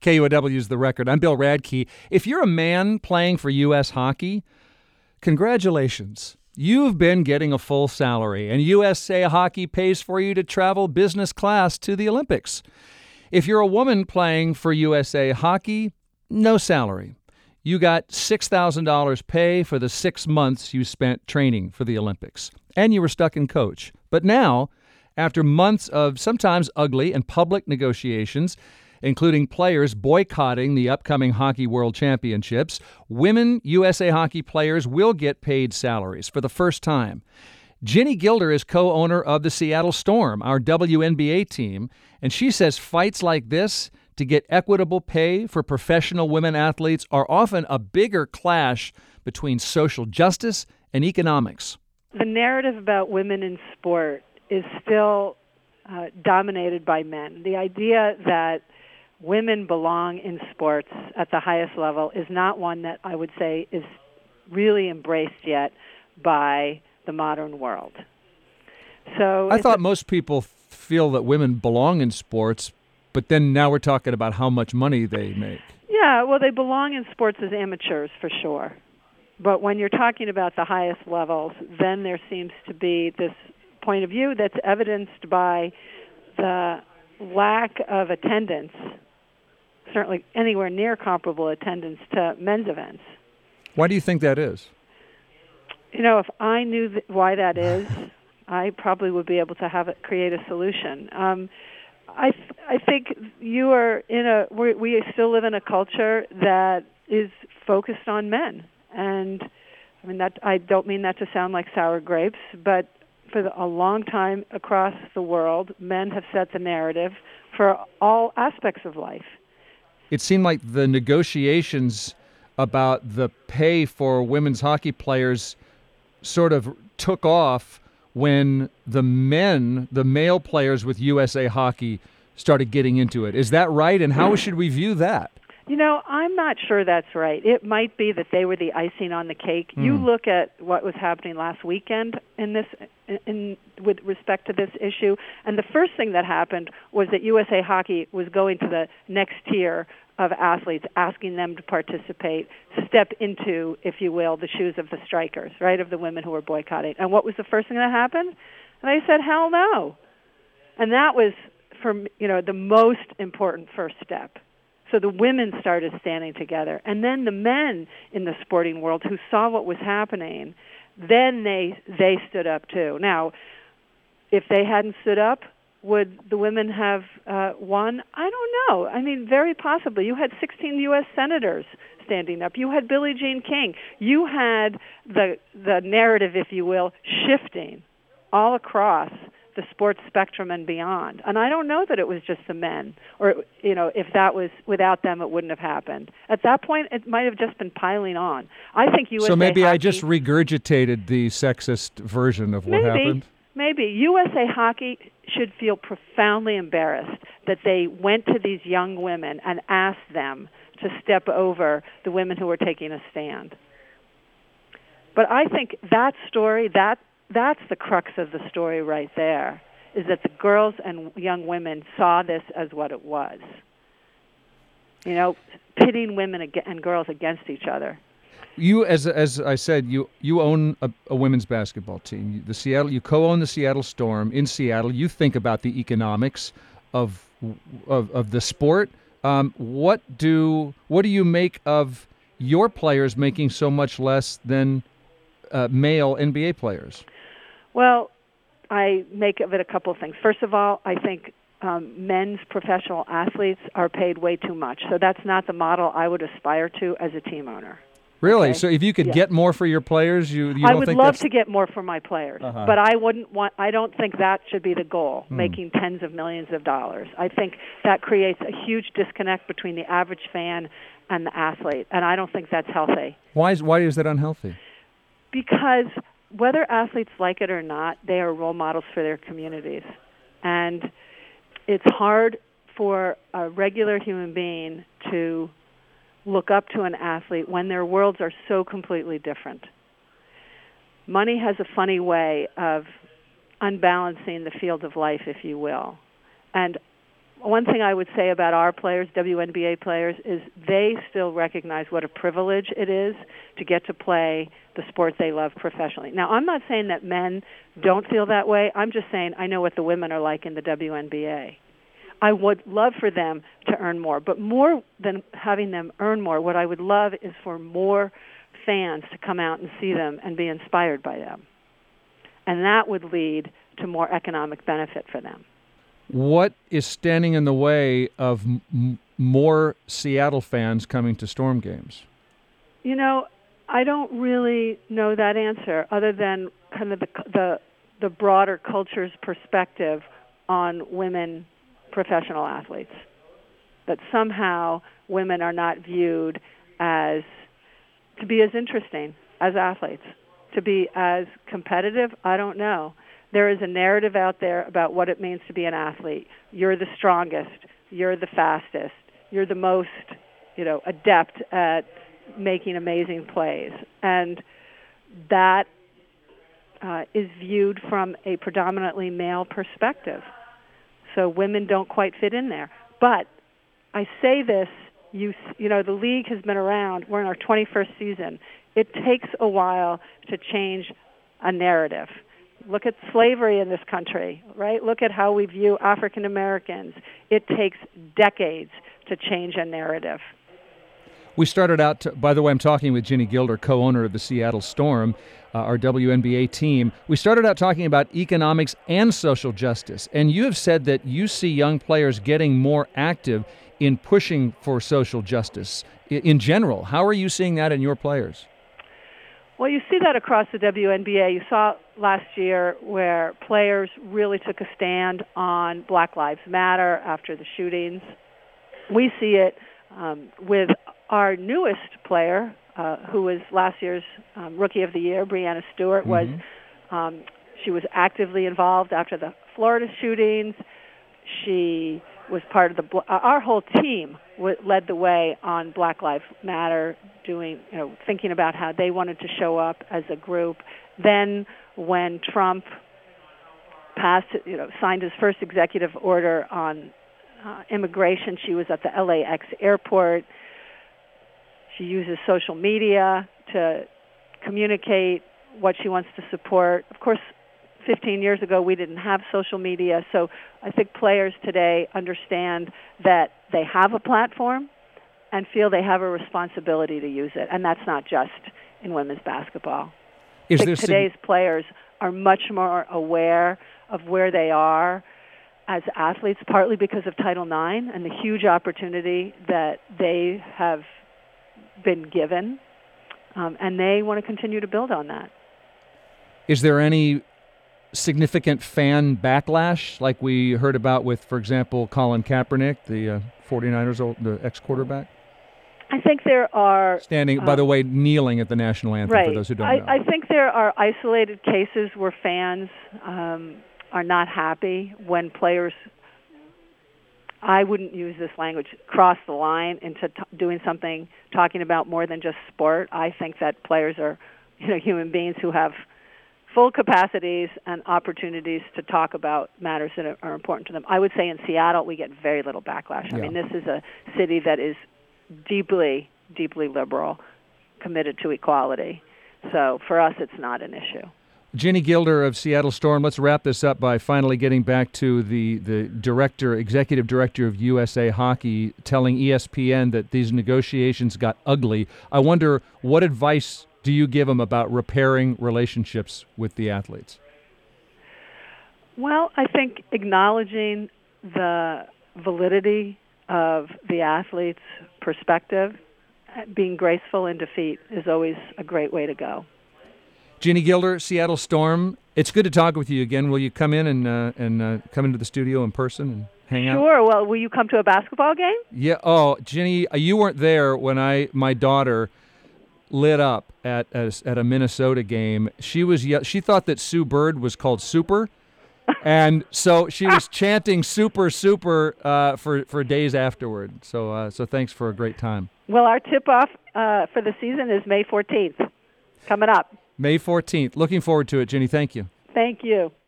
KUOW is The Record. I'm Bill Radke. If you're a man playing for U.S. Hockey, congratulations. You've been getting a full salary, and USA Hockey pays for you to travel business class to the Olympics. If you're a woman playing for USA Hockey, no salary. You got $6,000 pay for the 6 months you spent training for the Olympics, and you were stuck in coach. But now, after months of sometimes ugly and public negotiations, including players boycotting the upcoming Hockey World Championships, women USA Hockey players will get paid salaries for the first time. Ginny Gilder is co-owner of the Seattle Storm, our WNBA team, and she says fights like this to get equitable pay for professional women athletes are often a bigger clash between social justice and economics. The narrative about women in sport is still dominated by men. The idea that women belong in sports at the highest level is not one that I would say is really embraced yet by the modern world. So I thought most people feel that women belong in sports, but then now we're talking about how much money they make. Yeah, well, they belong in sports as amateurs for sure. But when you're talking about the highest levels, then there seems to be this point of view that's evidenced by the lack of attendance, certainly anywhere near comparable attendance to men's events. Why do you think that is? You know, if I knew why that is, I probably would be able to create a solution. I think you are we still live in a culture that is focused on men. And I mean, that I don't mean that to sound like sour grapes, but for a long time across the world, men have set the narrative for all aspects of life. It seemed like the negotiations about the pay for women's hockey players sort of took off when the male players with USA Hockey started getting into it. Is that right? And how should we view that? You know, I'm not sure that's right. It might be that they were the icing on the cake. You look at what was happening last weekend with respect to this issue, and the first thing that happened was that USA Hockey was going to the next tier of athletes, asking them to participate, step into, if you will, the shoes of the strikers, right, of the women who were boycotting. And what was the first thing that happened? And they said, hell no. And that was, the most important first step. So the women started standing together. And then the men in the sporting world who saw what was happening, then they stood up too. Now, if they hadn't stood up, would the women have won? I don't know. I mean, very possibly. You had 16 U.S. senators standing up. You had Billie Jean King. You had the narrative, if you will, shifting all across the sports spectrum and beyond. And I don't know that it was just the men, or, if that was without them, it wouldn't have happened. At that point, it might have just been piling on. I think USA So maybe Hockey, I just regurgitated the sexist version of what happened? Maybe. USA Hockey should feel profoundly embarrassed that they went to these young women and asked them to step over the women who were taking a stand. But I think that story, that's the crux of the story right there, is that the girls and young women saw this as what it was. Pitting women and girls against each other. You, as I said, you own a women's basketball team. You co-own the Seattle Storm in Seattle. You think about the economics of the sport. What do you make of your players making so much less than male NBA players? Well, I make of it a couple of things. First of all, I think men's professional athletes are paid way too much. So that's not the model I would aspire to as a team owner. Really? Okay? So if you could get more for your players, you don't think I would love to get more for my players, but I don't think that should be the goal, making tens of millions of dollars. I think that creates a huge disconnect between the average fan and the athlete, and I don't think that's healthy. Why is that unhealthy? Because whether athletes like it or not, they are role models for their communities. And it's hard for a regular human being to look up to an athlete when their worlds are so completely different. Money has a funny way of unbalancing the field of life, if you will. And one thing I would say about our players, WNBA players, is they still recognize what a privilege it is to get to play the sport they love professionally. Now, I'm not saying that men don't feel that way. I'm just saying I know what the women are like in the WNBA. I would love for them to earn more, but more than having them earn more, what I would love is for more fans to come out and see them and be inspired by them. And that would lead to more economic benefit for them. What is standing in the way of more Seattle fans coming to Storm games? You know, I don't really know that answer, other than kind of the broader culture's perspective on women professional athletes. That somehow women are not viewed as to be as interesting as athletes, to be as competitive. I don't know. There is a narrative out there about what it means to be an athlete. You're the strongest. You're the fastest. You're the most, adept at making amazing plays. And that is viewed from a predominantly male perspective. So women don't quite fit in there. But I say this, the league has been around. We're in our 21st season. It takes a while to change a narrative. Look at slavery in this country, right? Look at how we view African Americans. It takes decades to change a narrative. We started out, by the way, I'm talking with Ginny Gilder, co-owner of the Seattle Storm, our WNBA team. We started out talking about economics and social justice, and you have said that you see young players getting more active in pushing for social justice in general. How are you seeing that in your players? Well, you see that across the WNBA. You saw last year where players really took a stand on Black Lives Matter after the shootings. We see it with our newest player, who was last year's Rookie of the Year, Breanna Stewart. She was actively involved after the Florida shootings. She was part of our whole team led the way on Black Lives Matter, thinking about how they wanted to show up as a group. Then when Trump signed his first executive order on immigration, she was at the LAX airport. She uses social media to communicate what she wants to support. Of course, 15 years ago, we didn't have social media, so I think players today understand that they have a platform and feel they have a responsibility to use it, and that's not just in women's basketball. I think today's players are much more aware of where they are as athletes, partly because of Title IX and the huge opportunity that they have been given, and they want to continue to build on that. Is there any significant fan backlash like we heard about with, for example, Colin Kaepernick, the 49ers, the ex-quarterback? I think there are... Standing, by the way, kneeling at the national anthem, right. For those who don't know. I think there are isolated cases where fans are not happy when players, I wouldn't use this language, cross the line into doing something, talking about more than just sport. I think that players are human beings who have full capacities and opportunities to talk about matters that are important to them. I would say in Seattle, we get very little backlash. Yeah. I mean, this is a city that is deeply, deeply liberal, committed to equality. So for us, it's not an issue. Ginny Gilder of Seattle Storm, let's wrap this up by finally getting back to the executive director of USA Hockey telling ESPN that these negotiations got ugly. I wonder, what advice do you give them about repairing relationships with the athletes? Well, I think acknowledging the validity of the athlete's perspective, being graceful in defeat is always a great way to go. Ginny Gilder, Seattle Storm, it's good to talk with you again. Will you come in and come into the studio in person and hang out? Sure. Well, will you come to a basketball game? Yeah. Oh, Ginny, you weren't there when my daughter lit up at a Minnesota game. She thought that Sue Bird was called Super, and so she was chanting "Super, Super" for days afterward. So thanks for a great time. Well, our tip-off for the season is May 14th, coming up. May 14th. Looking forward to it, Ginny. Thank you. Thank you.